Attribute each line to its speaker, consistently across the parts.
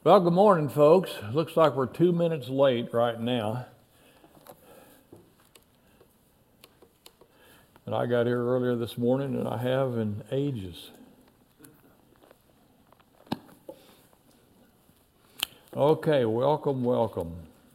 Speaker 1: Well, good morning, folks. Looks like we're 2 minutes late right now. And I got here earlier this morning than I have in ages. Okay, welcome.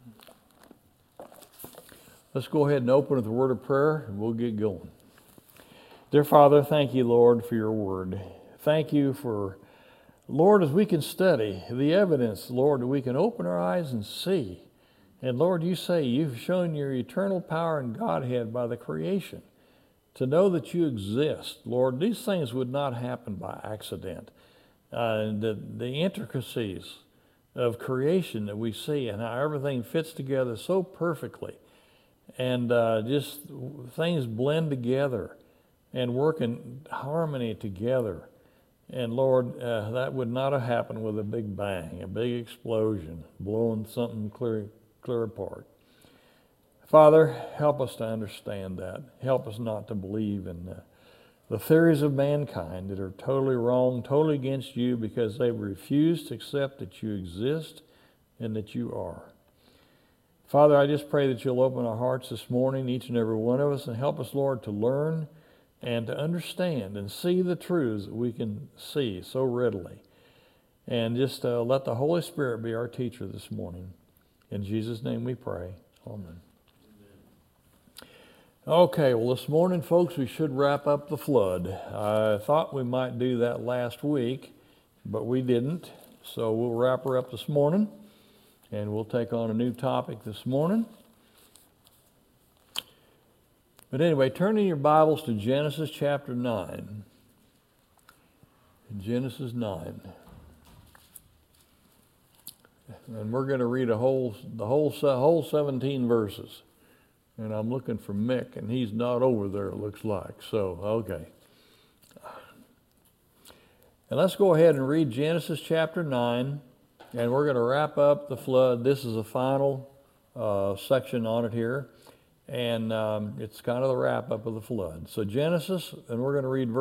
Speaker 1: Let's go ahead and open with a word of prayer and we'll get going. Dear Father, thank you, Lord, for your word. Thank you for, Lord, as we can study the evidence, Lord, that we can open our eyes and see. And Lord, you say you've shown your eternal power and Godhead by the creation. To know that you exist, Lord, these things would not happen by accident. The intricacies of creation that we see and how everything fits together so perfectly. And just things blend together and work in harmony together. And Lord, that would not have happened with a big bang, a big explosion, blowing something clear apart. Father, help us to understand that. Help us not to believe in the theories of mankind that are totally wrong, totally against you, because they refuse to accept that you exist and that you are. Father, I just pray that you'll open our hearts this morning, each and every one of us, and help us, Lord, to learn and to understand and see the truths that we can see so readily. And just let the Holy Spirit be our teacher this morning. In Jesus' name we pray. Amen. Okay, well, this morning, folks, we should wrap up the flood. I thought we might do that last week, but we didn't. So we'll wrap her up this morning, and we'll take on a new topic this morning. But anyway, turn in your Bibles to Genesis chapter 9. Genesis 9. And we're going to read the whole 17 verses. And I'm looking for Mick, and he's not over there, it looks like. So, okay. And let's go ahead and read Genesis chapter 9, and we're going to wrap up the flood. This is the final section on it here. And it's kind of the wrap-up of the flood. So Genesis, and we're going to read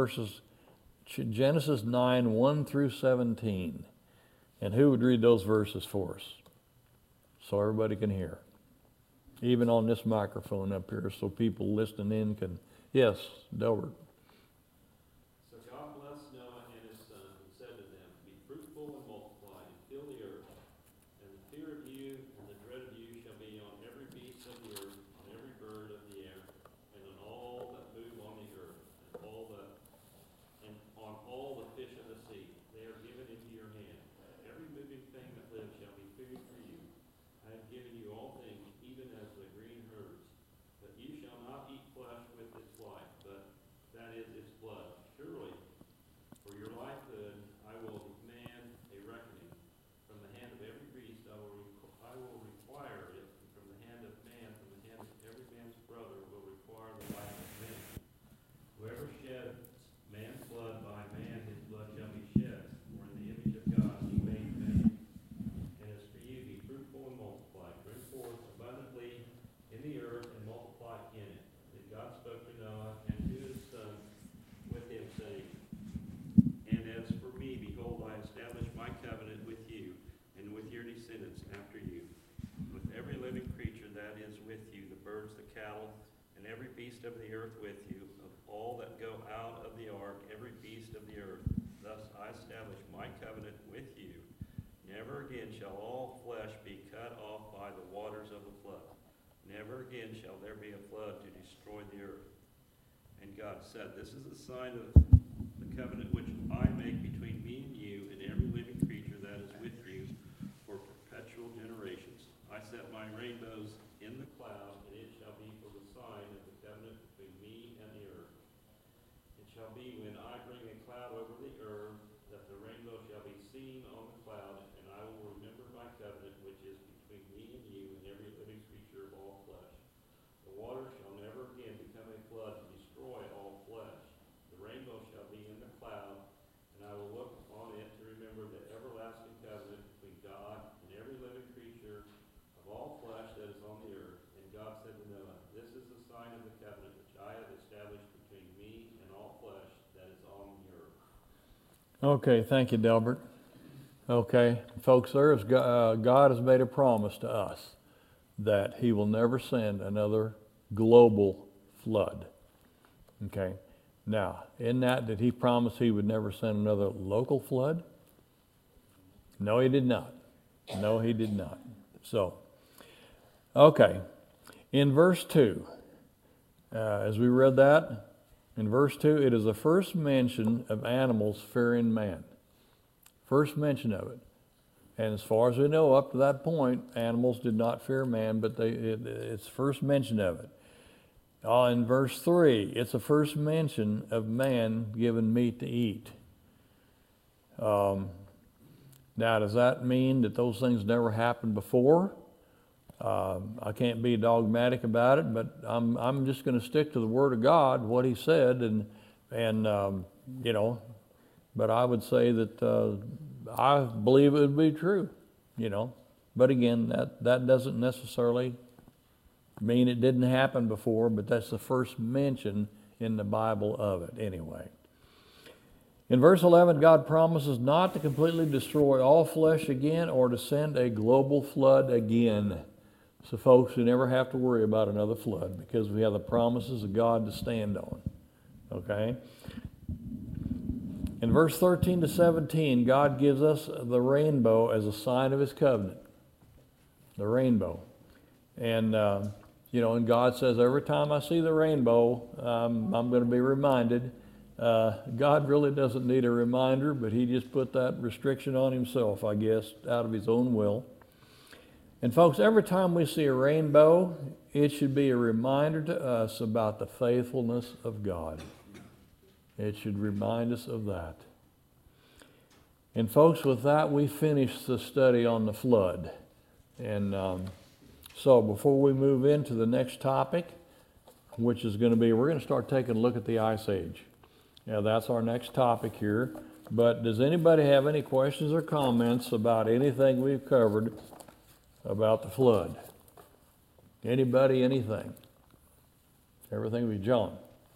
Speaker 1: Genesis 9, 1 through 17. And who would read those verses for us? So everybody can hear. Even on this microphone up here, so people listening in can... Yes, Delbert.
Speaker 2: So God blessed Noah and his sons and said to them, "Be fruitful and multiply and fill the earth. And the fear of you and the dread of you shall be on every beast of the earth, on every bird of the air, and on all that move on the earth, and on all the fish of the sea. They are given into your hand. Every moving thing that lives shall be food for you. I have given you all things, even as the green herbs. But you shall not eat flesh with its life, but that is its blood. Surely, for your livelihood, I will demand a reckoning. From the hand of every beast I will require it, and from the hand of man, from the hand of every man's brother will require the life of man. Whoever sheds man's blood, by man his blood shall be shed. For in the image of God he made man. And as for you, be fruitful and multiply, bring forth abundantly in the earth and multiply in it. And God spoke to Noah and to his sons with him, saying, And as for me, behold, I establish my covenant with you and with your descendants after you, with every living creature that is with you, the birds, the cattle, and every beast of the earth with you, of all that go out of the ark, every beast of the earth. Thus I establish my covenant with you. Never again shall all flesh be cut off by the waters of the flood. Never again shall there be a flood to destroy the earth. And God said, This is the sign of the covenant which I make between me and you and every living creature that is with you for perpetual generations. I set my rainbows in the cloud, and it shall be for the sign of the covenant between me and the earth. It shall be when I bring a cloud over the earth, that the rainbow shall be seen on the cloud, and I will remember my covenant which is between me and you and every living creature of all flesh. The water shall never again become a flood to destroy all flesh. The rainbow shall be in the cloud, and I will look on it to remember the everlasting covenant between God and every living creature of all flesh that is on the earth. And God said to Noah, This is the sign of the covenant which I have established between me and all flesh that is on the earth.
Speaker 1: Okay, thank you, Delbert. Okay, folks, God has made a promise to us that he will never send another global flood. Okay, now, in that, did he promise he would never send another local flood? No, he did not. No, he did not. So, okay, in verse 2, as we read that, in verse 2, it is the first mention of animals fearing man. First mention of it. And as far as we know, up to that point, animals did not fear man, but it's first mention of it. In verse 3, it's the first mention of man given meat to eat. Now, does that mean that those things never happened before? I can't be dogmatic about it, but I'm just going to stick to the Word of God, what He said, and you know. But I would say that I believe it would be true, you know. But again, that doesn't necessarily mean it didn't happen before, but that's the first mention in the Bible of it anyway. In verse 11, God promises not to completely destroy all flesh again or to send a global flood again. So folks, we never have to worry about another flood because we have the promises of God to stand on. Okay? In verse 13 to 17, God gives us the rainbow as a sign of His covenant. The rainbow. And, you know, and God says, every time I see the rainbow, I'm going to be reminded. God really doesn't need a reminder, but He just put that restriction on Himself, I guess, out of His own will. And folks, every time we see a rainbow, it should be a reminder to us about the faithfulness of God. It should remind us of that. And folks, with that, we finished the study on the flood. And so before we move into the next topic, which is going to be, we're going to start taking a look at the Ice Age. Now, that's our next topic here. But does anybody have any questions or comments about anything we've covered about the flood? Anybody, anything? Everything with John.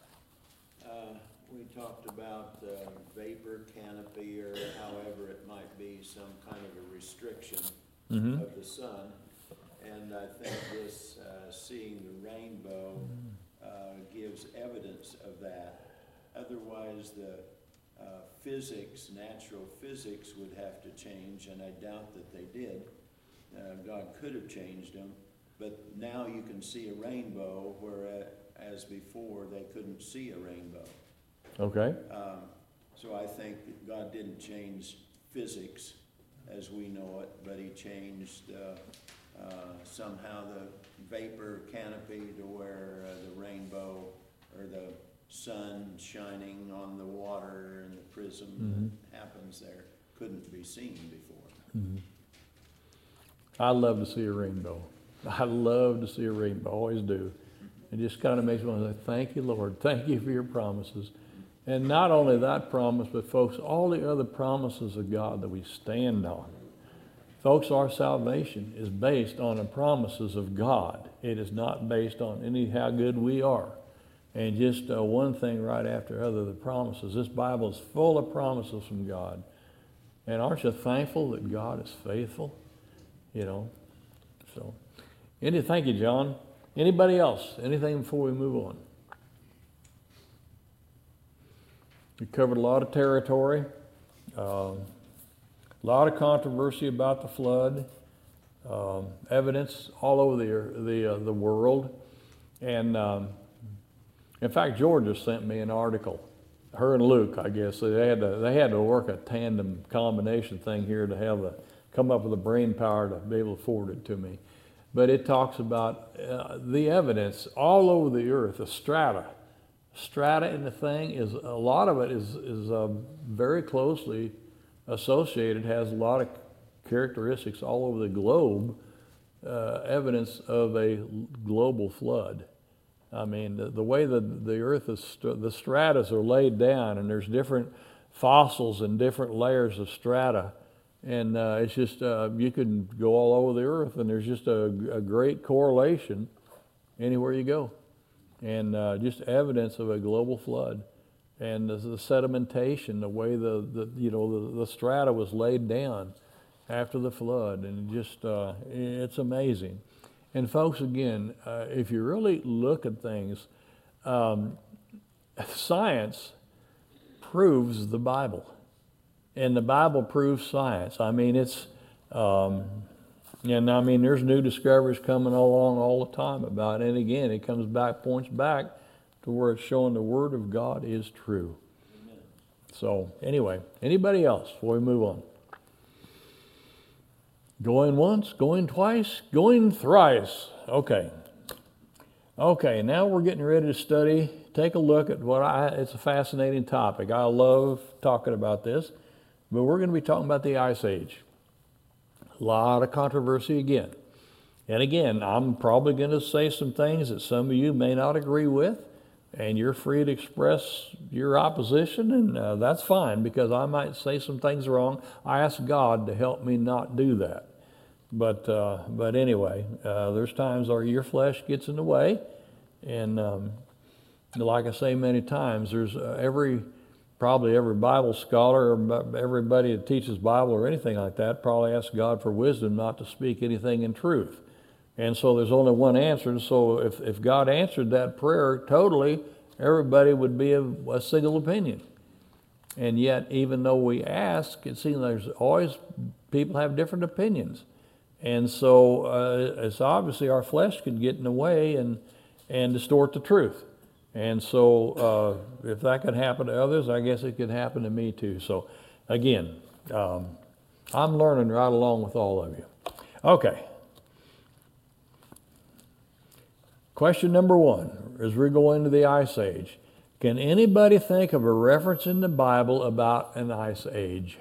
Speaker 3: We talked about vapor canopy, or however it might be, some kind of a restriction of the sun. And I think this seeing the rainbow gives evidence of that. Otherwise, the natural physics would have to change, and I doubt that they did. God could have changed them, but now you can see a rainbow, whereas before they couldn't see a rainbow.
Speaker 1: Okay.
Speaker 3: So I think that God didn't change physics as we know it, but He changed somehow the vapor canopy to where the rainbow or the sun shining on the water and the prism that happens there couldn't be seen before.
Speaker 1: I love to see a rainbow. I love to see a rainbow, always do. It just kind of makes me want to say, thank you, Lord. Thank you for your promises. And not only that promise, but folks, all the other promises of God that we stand on. Folks, our salvation is based on the promises of God. It is not based on how good we are. And just one thing right after other, the promises. This Bible is full of promises from God. And aren't you thankful that God is faithful? You know, so. Thank you, John. Anybody else? Anything before we move on? We covered a lot of territory, a lot of controversy about the flood, evidence all over the world, and in fact, Georgia sent me an article. Her and Luke, I guess, they had to work a tandem combination thing here to come up with the brain power to be able to forward it to me. But it talks about the evidence all over the earth, the strata in the thing is, a lot of it is very closely associated, has a lot of characteristics all over the globe, evidence of a global flood. I mean, the way the earth is, the stratas are laid down, and there's different fossils and different layers of strata. And it's just, you can go all over the earth, and there's just a great correlation anywhere you go. And just evidence of a global flood. and the sedimentation, the way the strata was laid down after the flood, and just it's amazing. And folks, again, if you really look at things, science proves the Bible, and the Bible proves science. I mean, it's and I mean, there's new discoveries coming along all the time about it. And again, it points back to where it's showing the Word of God is true. Amen. So anyway, anybody else before we move on? Going once, going twice, going thrice. Okay. Okay, now we're getting ready to study. Take a look at it's a fascinating topic. I love talking about this, but we're going to be talking about the Ice Age. A lot of controversy again. And again, I'm probably going to say some things that some of you may not agree with, and you're free to express your opposition, and that's fine, because I might say some things wrong. I ask God to help me not do that. But anyway, there's times where your flesh gets in the way, and like I say many times, there's probably every Bible scholar or everybody that teaches Bible or anything like that probably asks God for wisdom not to speak anything in truth. And so there's only one answer. And so if God answered that prayer totally, everybody would be of a single opinion. And yet, even though we ask, it seems there's always people have different opinions. And so it's obviously our flesh could get in the way and distort the truth. And so if that could happen to others, I guess it could happen to me too. So again, I'm learning right along with all of you. Okay. Question number 1, as we go into the Ice Age. Can anybody think of a reference in the Bible about an Ice Age?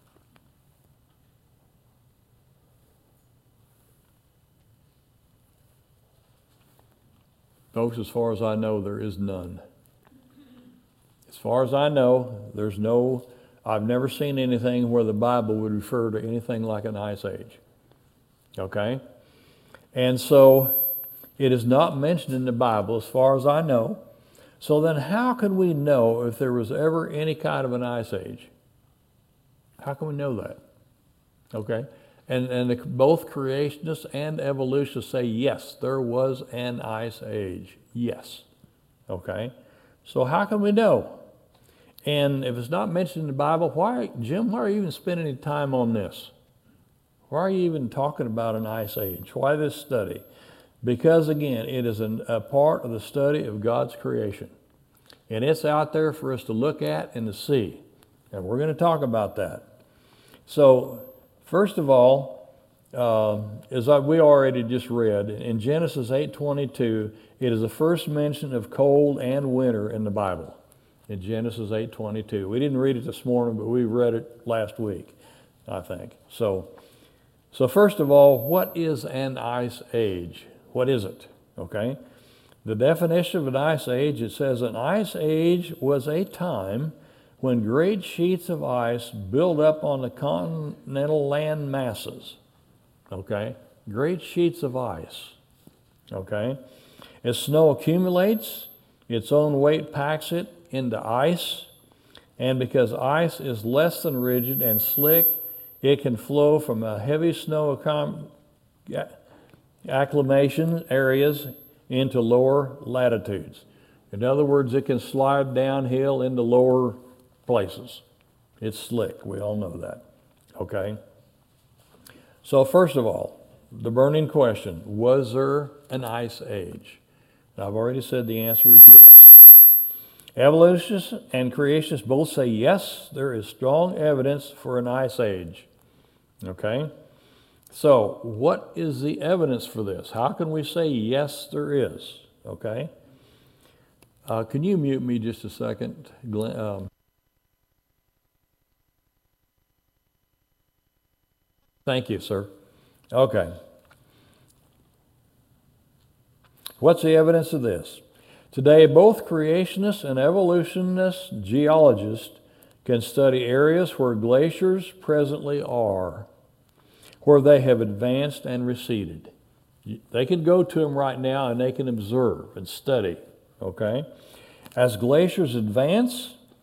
Speaker 1: Folks, as far as I know, there is none. As far as I know, I've never seen anything where the Bible would refer to anything like an Ice Age. Okay? And so, it is not mentioned in the Bible as far as I know. So then how can we know if there was ever any kind of an Ice Age? How can we know that? Okay? And both creationists and evolutionists say, yes, there was an Ice Age. Yes. Okay? So how can we know? And if it's not mentioned in the Bible, Jim, why are you even spending any time on this? Why are you even talking about an Ice Age? Why this study? Because again, it is a part of the study of God's creation. And it's out there for us to look at and to see. And we're going to talk about that. So, first of all, as we already just read, in Genesis 8:22, it is the first mention of cold and winter in the Bible. In Genesis 8:22. We didn't read it this morning, but we read it last week, I think. So first of all, what is an Ice Age? What is it? Okay. The definition of an Ice Age, it says an Ice Age was a time when great sheets of ice build up on the continental land masses. Okay? Great sheets of ice. Okay? As snow accumulates, its own weight packs it into ice, and because ice is less than rigid and slick, it can flow from a heavy snow acclimation areas into lower latitudes. In other words, it can slide downhill into lower places. It's slick. We all know that. Okay? So first of all, the burning question, was there an Ice Age? And I've already said the answer is yes. Evolutionists and creationists both say yes, there is strong evidence for an Ice Age. Okay? So, what is the evidence for this? How can we say yes, there is? Okay? Can you mute me just a second, Glenn? Thank you, sir. Okay. What's the evidence of this? Today, both creationists and evolutionists, geologists, can study areas where glaciers presently are, where they have advanced and receded. They can go to them right now and they can observe and study, okay? As glaciers advance,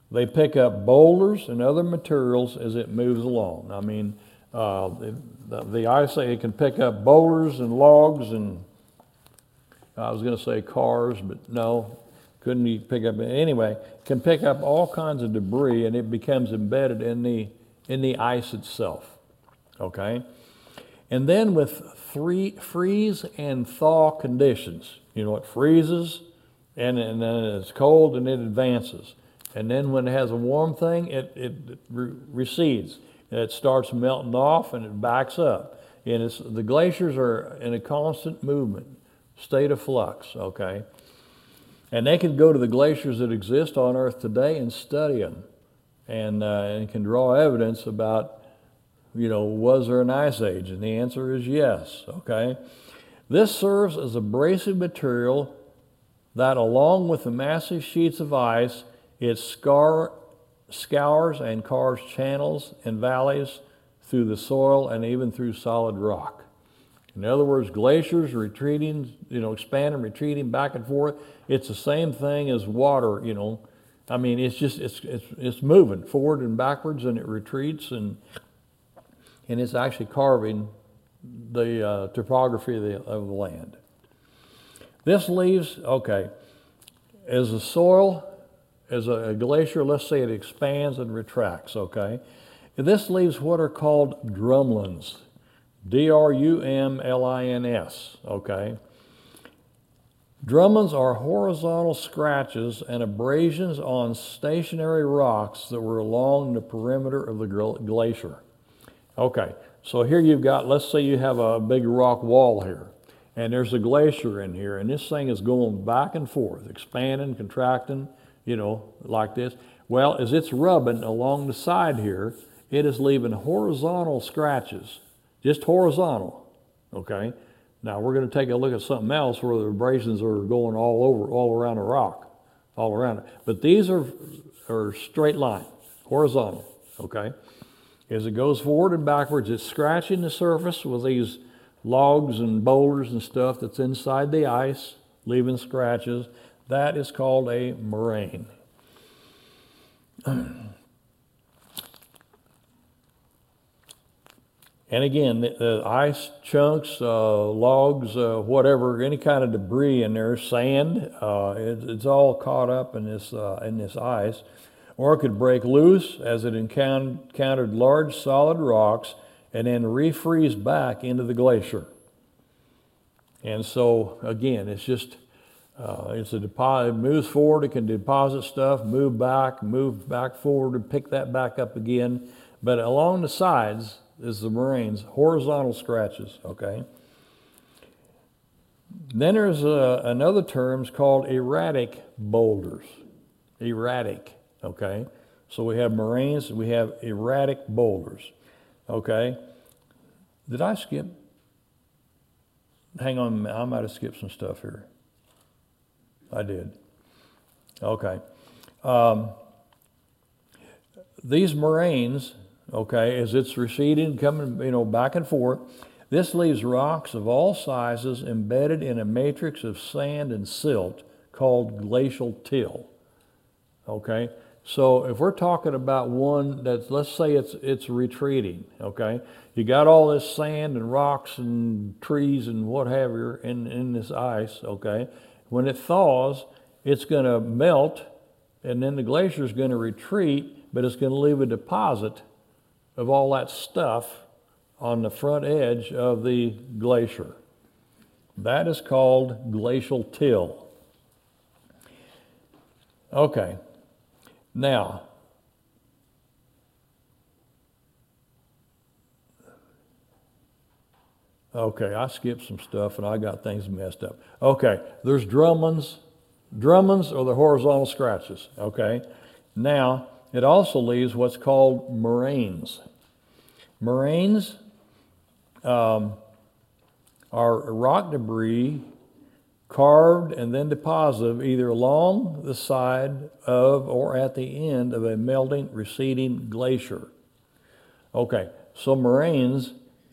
Speaker 1: They pick up boulders and other materials as it moves along. I mean, the ice, it can pick up boulders and logs and, I was going to say cars, but no, couldn't you pick up, anyway, can pick up all kinds of debris, and it becomes embedded in the ice itself, okay? And then with freeze and thaw conditions, it freezes, and then it's cold, and it advances. And then when it has a warm thing, it recedes. And it starts melting off, and it backs up. And the glaciers are in a constant movement, state of flux, okay? And they can go to the glaciers that exist on Earth today and study them, and can draw evidence about, was there an ice age? And the answer is yes, okay? This serves as abrasive material that, along with the massive sheets of ice, it scours and carves channels and valleys through the soil and even through solid rock. In other words, glaciers retreating, expanding, retreating back and forth. It's the same thing as water, I mean, it's moving forward and backwards, and it retreats, and it's actually carving the topography of the land. This leaves, as a soil, as a glacier, let's say it expands and retracts, okay? And this leaves what are called drumlins, drumlins, okay? Drumlins are horizontal scratches and abrasions on stationary rocks that were along the perimeter of the glacier. Okay, so here you've got, let's say you have a big rock wall here, and there's a glacier in here, and this thing is going back and forth, expanding, contracting, like this. Well, as it's rubbing along the side here, it is leaving horizontal scratches, just horizontal, okay? Now we're going to take a look at something else where the abrasions are going all around the rock, all around it. But these are straight line, horizontal, okay? As it goes forward and backwards, it's scratching the surface with these logs and boulders and stuff that's inside the ice, leaving scratches. That is called a moraine. And again, the ice chunks, logs, whatever, any kind of debris in there, sand, it's all caught up in this ice. Or it could break loose as it encountered large solid rocks and then refreeze back into the glacier. And so, again, it's just, it's a deposit. It moves forward, it can deposit stuff, move back forward, and pick that back up again. But along the sides is the moraines, horizontal scratches, okay? Then there's another term called erratic boulders. Erratic, okay? So we have moraines, we have erratic boulders, okay? Did I skip? Hang on, I might have skipped some stuff here. I did. Okay. These moraines, okay, as it's receding, coming, back and forth, this leaves rocks of all sizes embedded in a matrix of sand and silt called glacial till. Okay, so if we're talking about one that's, let's say it's retreating, okay, you got all this sand and rocks and trees and what have you in this ice, okay. When it thaws, it's going to melt, and then the glacier is going to retreat, but it's going to leave a deposit of all that stuff on the front edge of the glacier. That is called glacial till. Okay, now, okay, I skipped some stuff and I got things messed up. Okay, there's drumlins. Drumlins are the horizontal scratches, okay? Now, it also leaves what's called moraines. Moraines are rock debris carved and then deposited either along the side of or at the end of a melting, receding glacier. Okay, so moraines,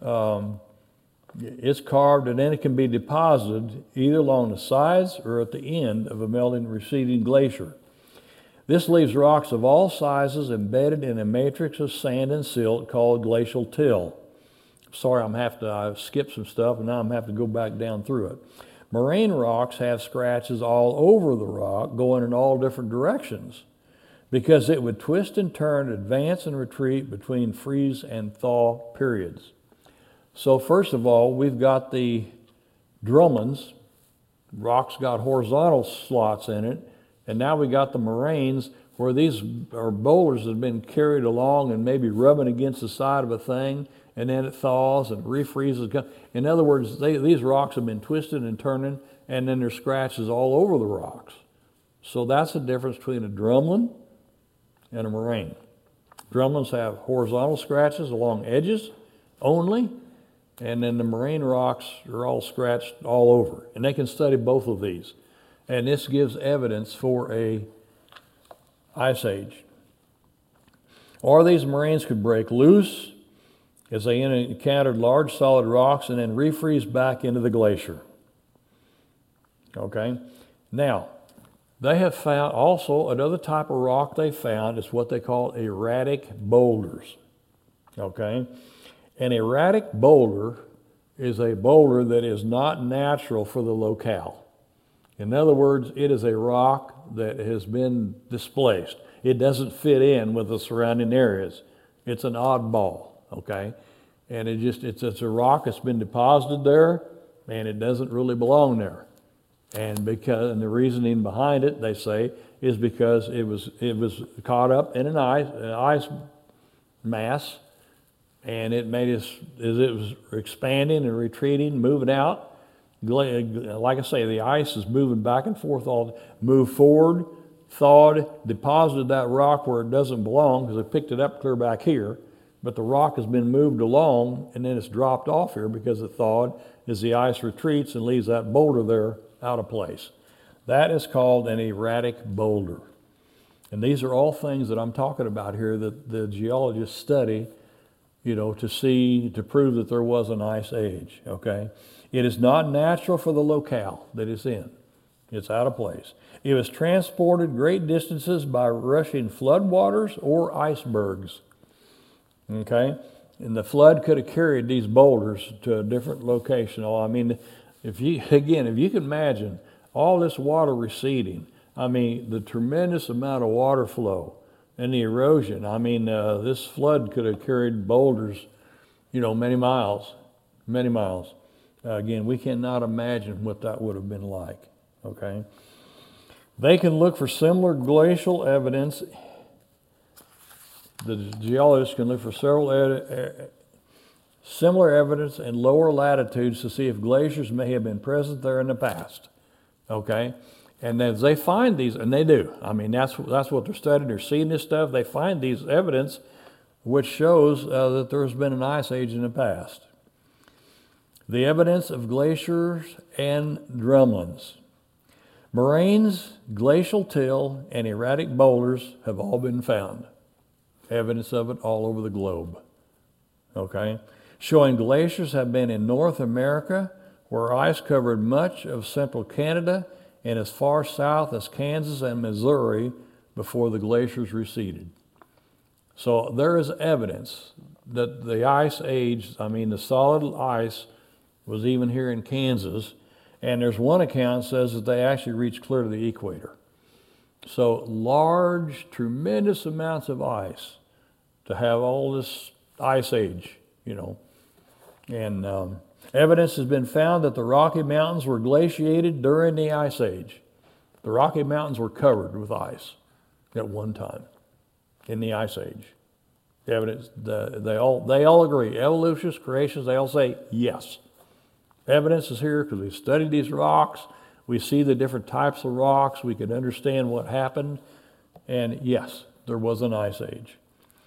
Speaker 1: it's carved and then it can be deposited either along the sides or at the end of a melting, receding glacier. This leaves rocks of all sizes embedded in a matrix of sand and silt called glacial till. Sorry, I've skipped some stuff, and now I'm having to go back down through it. Moraine rocks have scratches all over the rock, going in all different directions, because it would twist and turn, advance and retreat between freeze and thaw periods. So first of all, we've got the drumlins. Rocks got horizontal slots in it. And now we got the moraines, where these are boulders that have been carried along and maybe rubbing against the side of a thing, and then it thaws and refreezes. In other words, these rocks have been twisted and turning, and then there's scratches all over the rocks. So that's the difference between a drumlin and a moraine. Drumlins have horizontal scratches along edges only, and then the moraine rocks are all scratched all over. And they can study both of these. And this gives evidence for a ice age. Or these moraines could break loose as they encountered large solid rocks and then refreeze back into the glacier. Okay? Now, they have found also another type of rock they found is what they call erratic boulders. Okay? An erratic boulder is a boulder that is not natural for the locale. In other words, it is a rock that has been displaced. It doesn't fit in with the surrounding areas. It's an oddball, okay? And it's a rock that's been deposited there, and it doesn't really belong there. And the reasoning behind it, they say, is because it was caught up in an ice mass, and it made as it was expanding and retreating, moving out. Like I say, the ice is moving back and forth, moved forward, thawed, deposited that rock where it doesn't belong, because they picked it up clear back here, but the rock has been moved along, and then it's dropped off here because it thawed as the ice retreats and leaves that boulder there out of place. That is called an erratic boulder. And these are all things that I'm talking about here that the geologists study, to prove that there was an ice age, okay? It is not natural for the locale that it's in. It's out of place. It was transported great distances by rushing floodwaters or icebergs. Okay? And the flood could have carried these boulders to a different location. I mean, if you can imagine all this water receding, the tremendous amount of water flow and the erosion. This flood could have carried boulders, many miles. Again, we cannot imagine what that would have been like, okay? They can look for similar glacial evidence. The geologists can look for similar evidence in lower latitudes to see if glaciers may have been present there in the past, okay? And as they find these, and they do, that's what they're studying. They're seeing this stuff. They find these evidence which shows that there's been an ice age in the past. The evidence of glaciers and drumlins. Moraines, glacial till, and erratic boulders have all been found. Evidence of it all over the globe. Okay? Showing glaciers have been in North America, where ice covered much of central Canada and as far south as Kansas and Missouri before the glaciers receded. So there is evidence that the ice age, the solid ice, was even here in Kansas, and there's one account that says that they actually reached clear to the equator. So large, tremendous amounts of ice to have all this ice age, And evidence has been found that the Rocky Mountains were glaciated during the Ice Age. The Rocky Mountains were covered with ice at one time in the Ice Age. The evidence, they all agree. Evolutionists, creationists, they all say yes. Evidence is here because we've studied these rocks. We see the different types of rocks. We can understand what happened. And yes, there was an ice age.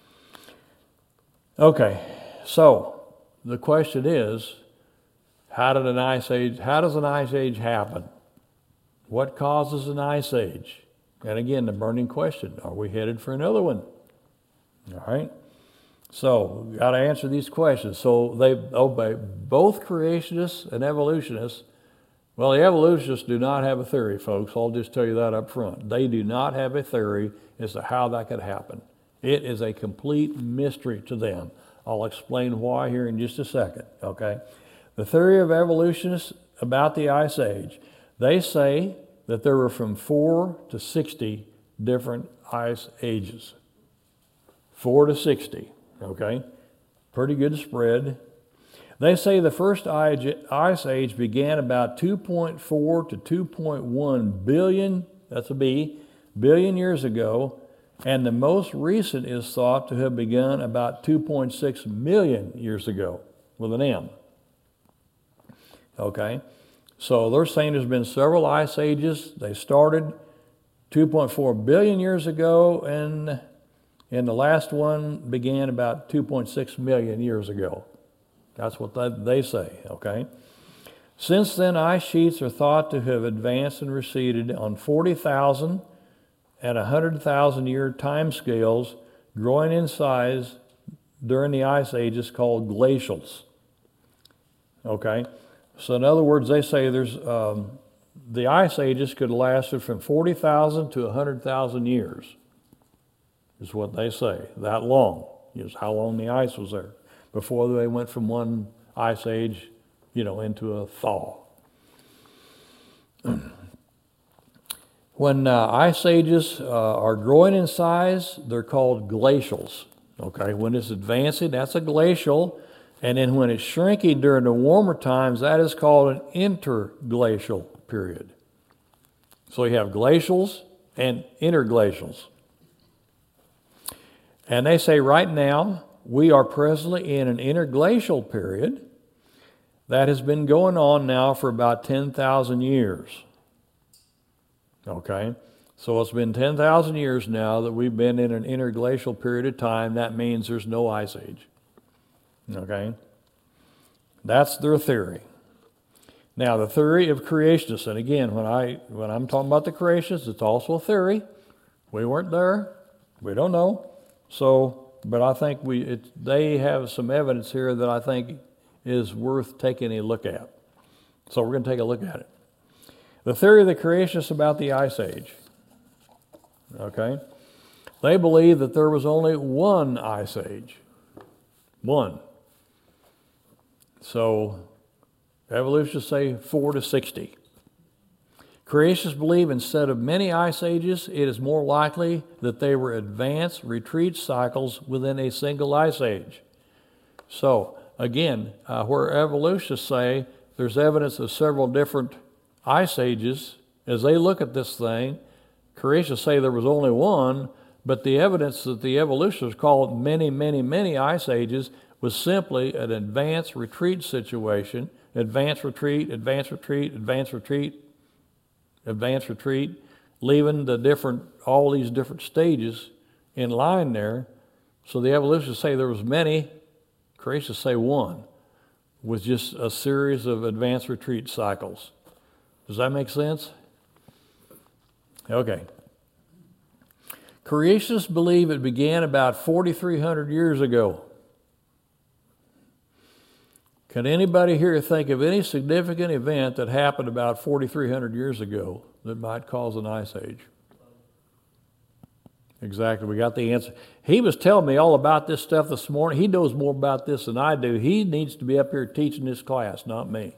Speaker 1: Okay, so the question is, how does an ice age happen? What causes an ice age? And again, the burning question, are we headed for another one? All right. So we've got to answer these questions. So they obey. Both creationists and evolutionists Well, the evolutionists do not have a theory, folks. I'll just tell you that up front. They do not have a theory as to how that could happen. It is a complete mystery to them. I'll explain why here in just a second, okay? The theory of evolutionists about the Ice Age, they say that there were from 4 to 60 different ice ages. 4 to 60, okay? Pretty good spread. They say the first ice age began about 2.4 to 2.1 billion, that's a B, billion years ago, and the most recent is thought to have begun about 2.6 million years ago, with an M. Okay, so they're saying there's been several ice ages. They started 2.4 billion years ago, and the last one began about 2.6 million years ago. That's what they say, okay? Since then, ice sheets are thought to have advanced and receded on 40,000 and 100,000 year time scales, growing in size during the ice ages called glacials. Okay? So in other words, they say there's the ice ages could have lasted from 40,000 to 100,000 years, is what they say. That long is how long the ice was there before they went from one ice age, into a thaw. When ice ages are growing in size, they're called glacials. Okay, when it's advancing, that's a glacial. And then when it's shrinking during the warmer times, that is called an interglacial period. So you have glacials and interglacials. And they say right now, we are presently in an interglacial period that has been going on now for about 10,000 years. Okay, so it's been 10,000 years now that we've been in an interglacial period of time. That means there's no ice age. Okay, that's their theory. Now, the theory of creationists, and again, when I'm talking about the creationists, it's also a theory. We weren't there. We don't know. So, but I think they have some evidence here that I think is worth taking a look at. So we're going to take a look at it. The theory of the creationists about the Ice Age. Okay? They believe that there was only one Ice Age. One. So, evolutionists say 4 to 60. Creationists believe instead of many ice ages, it is more likely that they were advanced retreat cycles within a single ice age. So, again, where evolutionists say there's evidence of several different ice ages, as they look at this thing, creationists say there was only one, but the evidence that the evolutionists call many, many, many ice ages was simply an advanced retreat situation. Advanced retreat, advanced retreat, advanced retreat, advanced retreat, leaving all these different stages in line there. So the evolutionists say there was many, creationists say one, with just a series of advanced retreat cycles. Does that make sense? Okay. Creationists believe it began about 4,300 years ago. Can anybody here think of any significant event that happened about 4,300 years ago that might cause an ice age? Exactly, we got the answer. He was telling me all about this stuff this morning. He knows more about this than I do. He needs to be up here teaching this class, not me.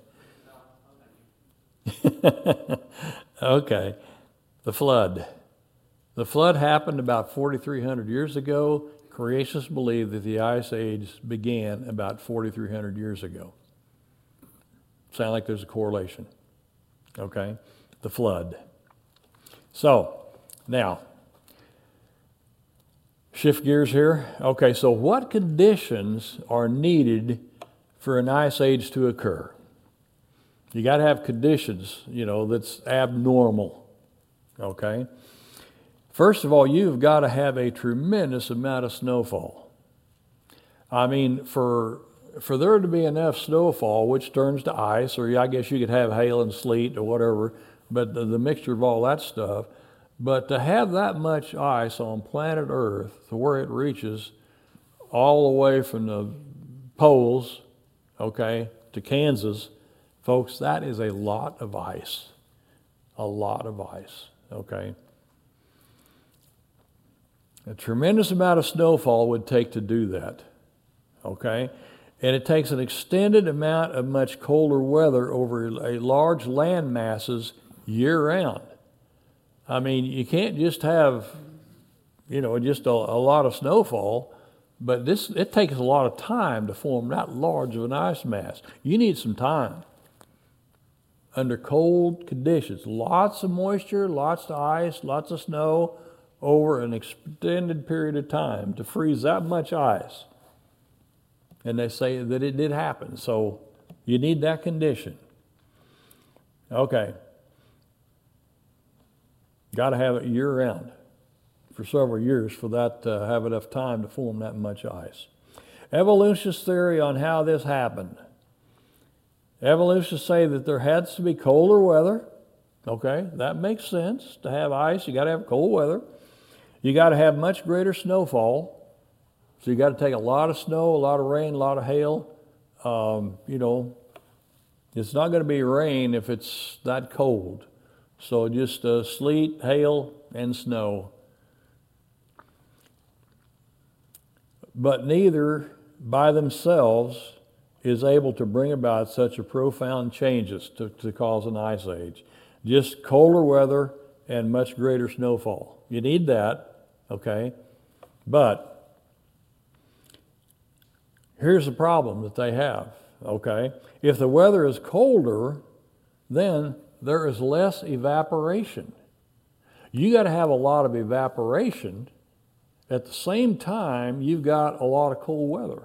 Speaker 1: Okay, the flood. The flood happened about 4,300 years ago. Creationists believe that the Ice Age began about 4,300 years ago. Sound like there's a correlation. Okay? The flood. So, now, shift gears here. Okay, so what conditions are needed for an Ice Age to occur? You got to have conditions, that's abnormal. Okay? First of all, you've got to have a tremendous amount of snowfall. I mean, for there to be enough snowfall, which turns to ice, or I guess you could have hail and sleet or whatever, but the mixture of all that stuff, but to have that much ice on planet Earth to where it reaches all the way from the poles, okay, to Kansas, Folks, that is a lot of ice. A lot of ice, okay? A tremendous amount of snowfall would take to do that, okay? And it takes an extended amount of much colder weather over a large land masses year-round. I mean, you can't just have, just a lot of snowfall, but it takes a lot of time to form that large of an ice mass. You need some time under cold conditions. Lots of moisture, lots of ice, lots of snow over an extended period of time to freeze that much ice. And they say that it did happen. So you need that condition. Okay. Got to have it year-round for several years for that to have enough time to form that much ice. Evolutionists' theory on how this happened. Evolutionists say that there has to be colder weather. Okay, that makes sense. To have ice, you got to have cold weather. You got to have much greater snowfall. So you got to take a lot of snow, a lot of rain, a lot of hail. It's not going to be rain if it's that cold. So just sleet, hail, and snow. But neither by themselves is able to bring about such a profound changes to cause an ice age. Just colder weather and much greater snowfall. You need that, okay? But here's the problem that they have, okay? If the weather is colder, then there is less evaporation. You got to have a lot of evaporation. At the same time, you've got a lot of cold weather.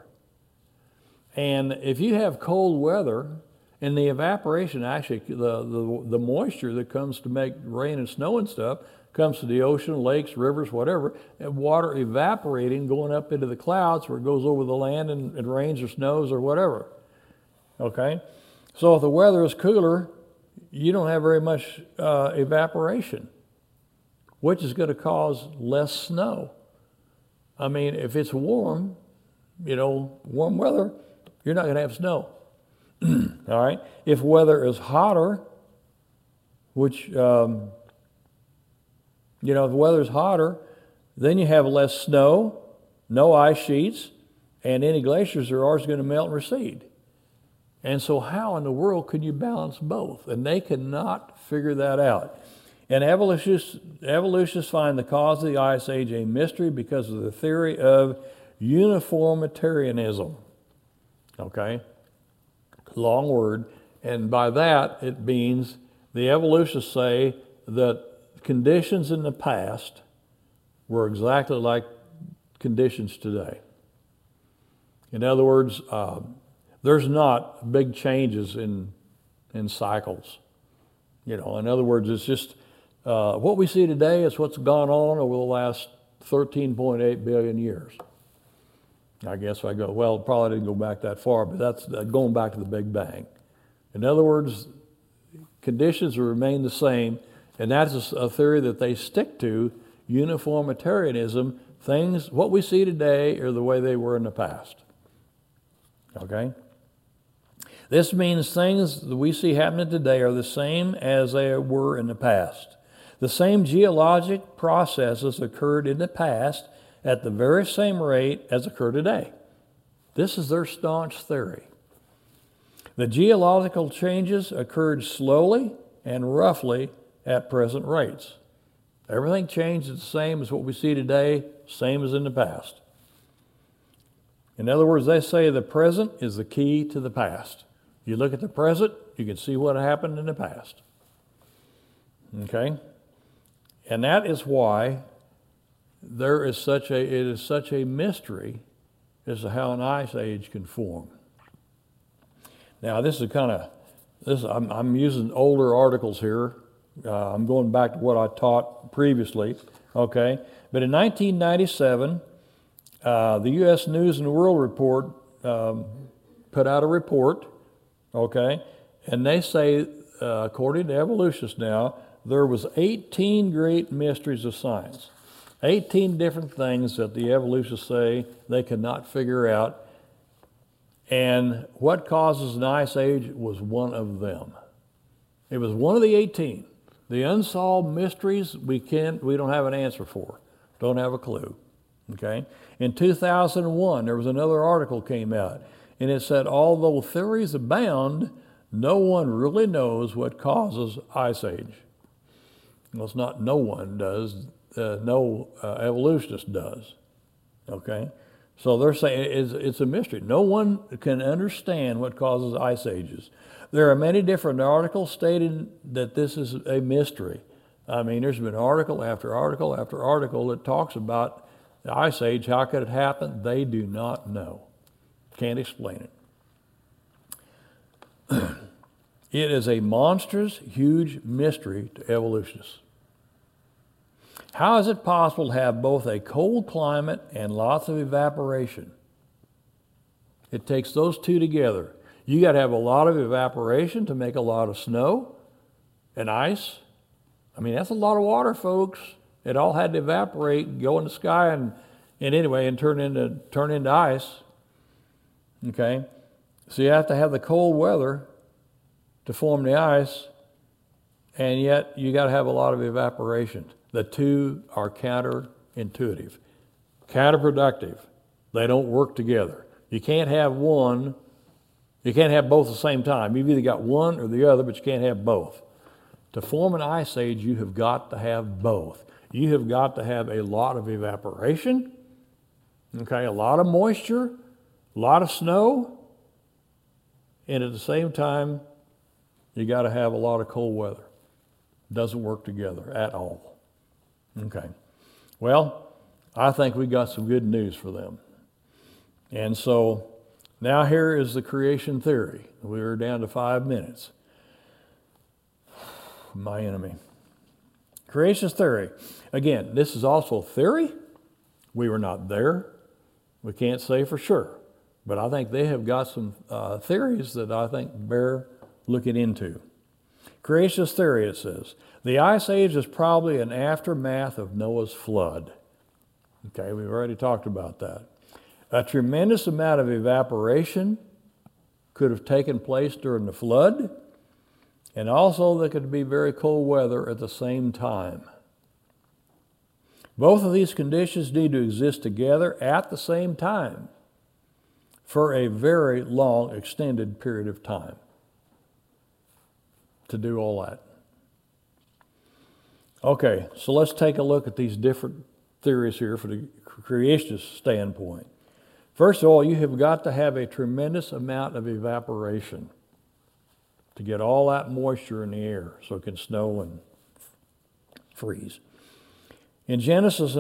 Speaker 1: And if you have cold weather, and the evaporation, actually, the moisture that comes to make rain and snow and stuff, comes to the ocean, lakes, rivers, whatever, and water evaporating, going up into the clouds where it goes over the land and it rains or snows or whatever. Okay? So if the weather is cooler, you don't have very much evaporation, which is going to cause less snow. I mean, if it's warm, warm weather, you're not going to have snow. All right? If weather is hotter, which, if the weather's hotter, then you have less snow, no ice sheets, and any glaciers there are is going to melt and recede. And so how in the world can you balance both? And they cannot figure that out. And evolutionists find the cause of the Ice Age a mystery because of the theory of uniformitarianism. Okay? Long word. And by that, it means the evolutionists say that conditions in the past were exactly like conditions today. In other words, there's not big changes in cycles. In other words, it's just what we see today is what's gone on over the last 13.8 billion years. I guess I go, well, it probably didn't go back that far, but that's going back to the Big Bang. In other words, conditions remain the same, and that's a theory that they stick to, uniformitarianism. Things, what we see today are the way they were in the past. Okay? This means things that we see happening today are the same as they were in the past. The same geologic processes occurred in the past at the very same rate as occur today. This is their staunch theory. The geological changes occurred slowly and roughly at present rates. Everything changed the same as what we see today, same as in the past. In other words, they say the present is the key to the past. You look at the present, you can see what happened in the past. Okay? And that is why it is such a mystery as to how an ice age can form. Now, this is I'm using older articles here. I'm going back to what I taught previously, okay? But in 1997, the U.S. News and World Report put out a report, okay? And they say, according to evolutionists now, there was 18 great mysteries of science. 18 different things that the evolutionists say they could not figure out. And what causes an ice age was one of them. It was one of the 18. The unsolved mysteries we don't have an answer for. Don't have a clue. Okay? In 2001, there was another article came out, and it said, although theories abound, no one really knows what causes ice age. Well, it's not no one does. No evolutionist does. Okay? So they're saying it's a mystery. No one can understand what causes ice ages. There are many different articles stating that this is a mystery. I mean, there's been article after article after article that talks about the ice age. How could it happen? They do not know. Can't explain it. It is a monstrous, huge mystery to evolutionists. How is it possible to have both a cold climate and lots of evaporation? It takes those two together. You got to have a lot of evaporation to make a lot of snow and ice. I mean, that's a lot of water, folks. It all had to evaporate, go in the sky, and turn into ice. Okay, so you have to have the cold weather to form the ice, and yet you got to have a lot of evaporation. The two are counterintuitive, counterproductive. They don't work together. You can't have one. You can't have both at the same time. You've either got one or the other, but you can't have both. To form an ice age, you have got to have both. You have got to have a lot of evaporation, okay, a lot of moisture, a lot of snow, and at the same time, you got to have a lot of cold weather. Doesn't work together at all. Okay. Well, I think we got some good news for them. And so now here is the creation theory. We are down to 5 minutes. My enemy. Creation theory. Again, this is also theory. We were not there. We can't say for sure. But I think they have got some theories that I think bear looking into. Creationist theory, it says, the ice age is probably an aftermath of Noah's flood. Okay, we've already talked about that. A tremendous amount of evaporation could have taken place during the flood, and also there could be very cold weather at the same time. Both of these conditions need to exist together at the same time for a very long, extended period of time to do all that. Okay, so let's take a look at these different theories here for the creationist standpoint. First of all, you have got to have a tremendous amount of evaporation to get all that moisture in the air so it can snow and freeze. In Genesis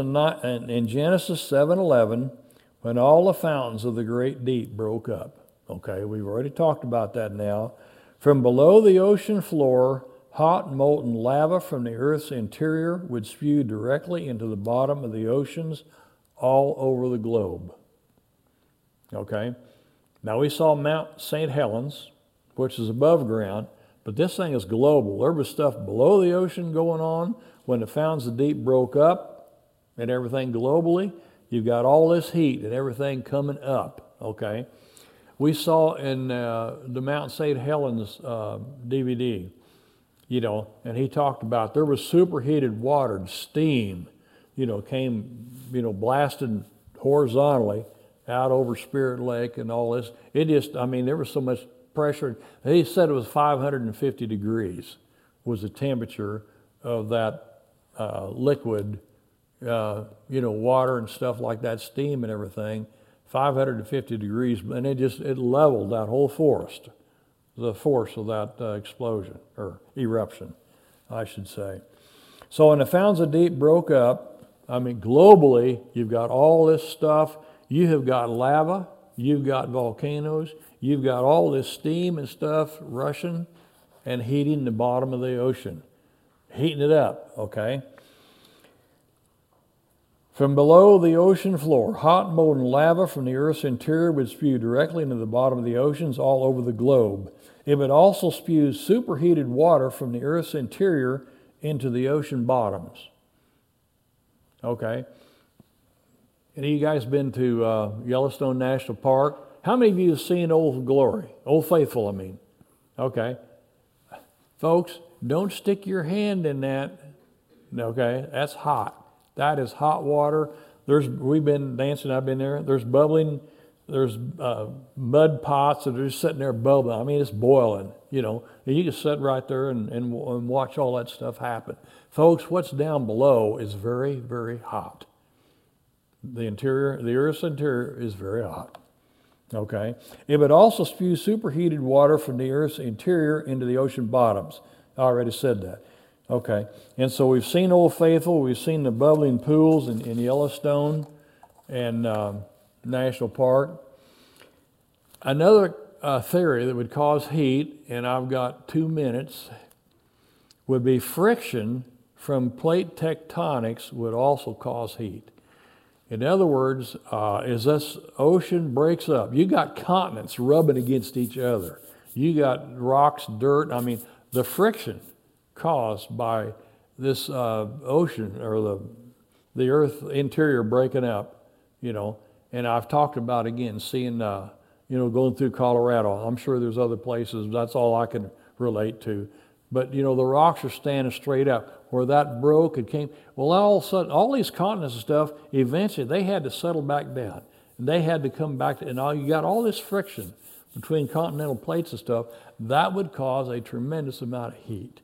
Speaker 1: 7:11, when all the fountains of the great deep broke up. Okay, we've already talked about that now. From below the ocean floor, hot molten lava from the earth's interior would spew directly into the bottom of the oceans all over the globe. Okay, now we saw Mount St. Helens, which is above ground, but this thing is global. There was stuff below the ocean going on when the fountains of the deep broke up and everything globally. You've got all this heat and everything coming up, okay? We saw in the Mount St. Helens DVD, and he talked about there was superheated water and steam, came, blasted horizontally out over Spirit Lake and all this. It just, there was so much pressure. He said it was 550 degrees was the temperature of that liquid, water and stuff like that, steam and everything, 550 degrees, and it leveled that whole forest, the force of that explosion, or eruption, I should say. So when the fountains of deep broke up, globally, you've got all this stuff. You have got lava, you've got volcanoes, you've got all this steam and stuff rushing and heating the bottom of the ocean, heating it up, okay? From below the ocean floor, hot molten lava from the earth's interior would spew directly into the bottom of the oceans all over the globe. It would also spew superheated water from the earth's interior into the ocean bottoms. Okay. Any of you guys been to Yellowstone National Park? How many of you have seen Old Glory? Old Faithful, I mean. Okay. Folks, don't stick your hand in that. Okay, that's hot. That is hot water. We've been dancing, I've been there. There's bubbling, there's mud pots that are just sitting there bubbling. I mean, it's boiling, you know. And you can sit right there and watch all that stuff happen. Folks, what's down below is very, very hot. The Earth's interior is very hot. Okay? It would also spew superheated water from the Earth's interior into the ocean bottoms. I already said that. Okay, and so we've seen Old Faithful, we've seen the bubbling pools in Yellowstone and National Park. Another theory that would cause heat, and I've got 2 minutes, would be friction from plate tectonics would also cause heat. In other words, as this ocean breaks up, you got continents rubbing against each other. You got rocks, dirt, I mean, the friction caused by this ocean or the earth interior breaking up, you know. And I've talked about, again, seeing, going through Colorado. I'm sure there's other places. That's all I can relate to. But, you know, the rocks are standing straight up. Where that broke, it came. Well, all of a sudden, all these continents and stuff, eventually they had to settle back down. And they had to come back. And you got all this friction between continental plates and stuff. That would cause a tremendous amount of heat.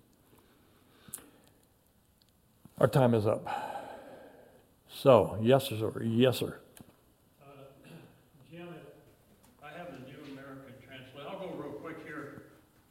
Speaker 1: Our time is up. So, yes, sir. Yes, sir.
Speaker 4: Jim, I have the New American Translation. I'll go real quick here.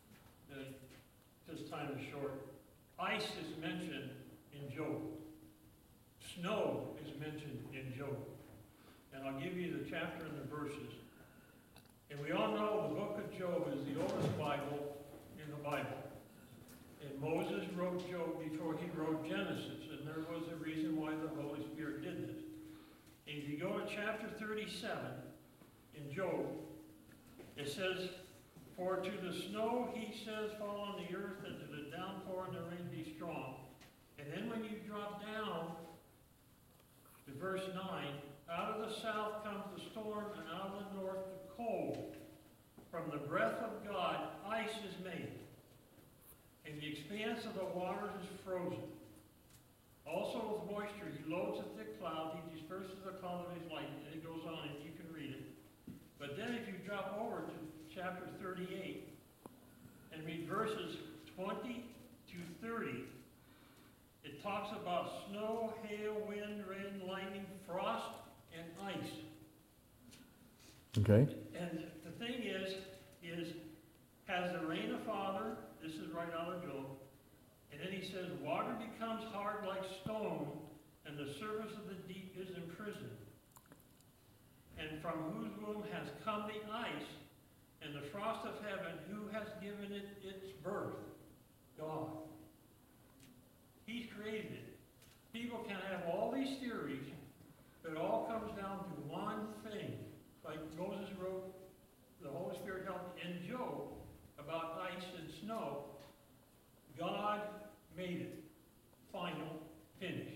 Speaker 4: This time is short. Ice is mentioned in Job. Snow is mentioned in Job. And I'll give you the chapter and the verses. And we all know the book of Job is the oldest Bible in the Bible. And Moses wrote Job before he wrote Genesis, and there was a reason why the Holy Spirit did this. And if you go to chapter 37 in Job, it says, "For to the snow he says, fall on the earth, and to the downpour and the rain be strong." And then when you drop down to verse 9, "Out of the south comes the storm, and out of the north the cold. From the breath of God ice is made, and the expanse of the waters is frozen. Also with moisture he loads a thick cloud, he disperses the cloud of his light," and it goes on, and you can read it. But then if you drop over to chapter 38 and read verses 20 to 30, it talks about snow, hail, wind, rain, lightning, frost, and ice.
Speaker 1: Okay.
Speaker 4: And the thing is has the rain a father? This is right out of Job. And then he says, water becomes hard like stone, and the surface of the deep is imprisoned. And from whose womb has come the ice, and the frost of heaven, who has given it its birth? God. He's created it. People can have all these theories, but it all comes down to one thing. Like Moses wrote, the Holy Spirit helped in Job about ice and snow. God made it. Final, finished.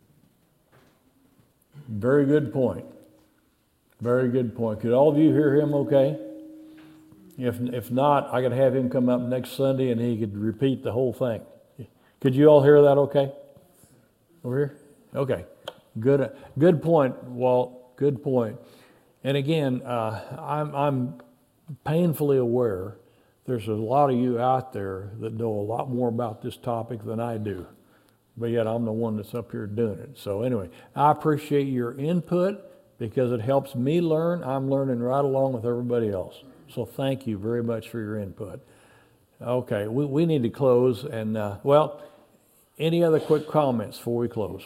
Speaker 1: Very good point. Very good point. Could all of you hear him okay? If not, I could have him come up next Sunday and he could repeat the whole thing. Could you all hear that okay? Over here? Okay. Good point, Walt. Good point. And again, I'm painfully aware there's a lot of you out there that know a lot more about this topic than I do. But yet I'm the one that's up here doing it. So anyway, I appreciate your input because it helps me learn. I'm learning right along with everybody else. So thank you very much for your input. Okay, we need to close. And, any other quick comments before we close?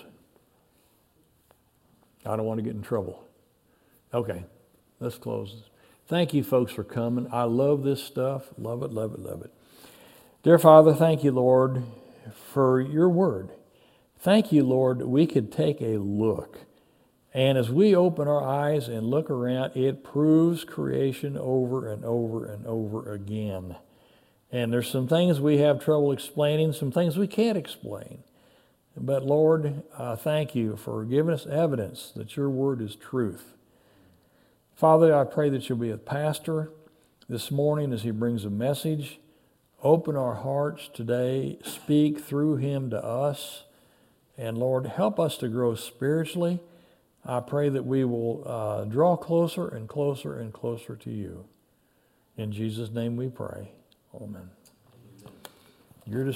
Speaker 1: I don't want to get in trouble. Okay, let's close. Thank you, folks, for coming. I love this stuff. Love it, love it, love it. Dear Father, thank you, Lord, for your word. Thank you, Lord, that we could take a look. And as we open our eyes and look around, it proves creation over and over and over again. And there's some things we have trouble explaining, some things we can't explain. But Lord, thank you for giving us evidence that your word is truth. Father, I pray that you'll be with Pastor this morning as he brings a message. Open our hearts today. Speak through him to us. And Lord, help us to grow spiritually. I pray that we will draw closer and closer and closer to you. In Jesus' name we pray. Amen. You're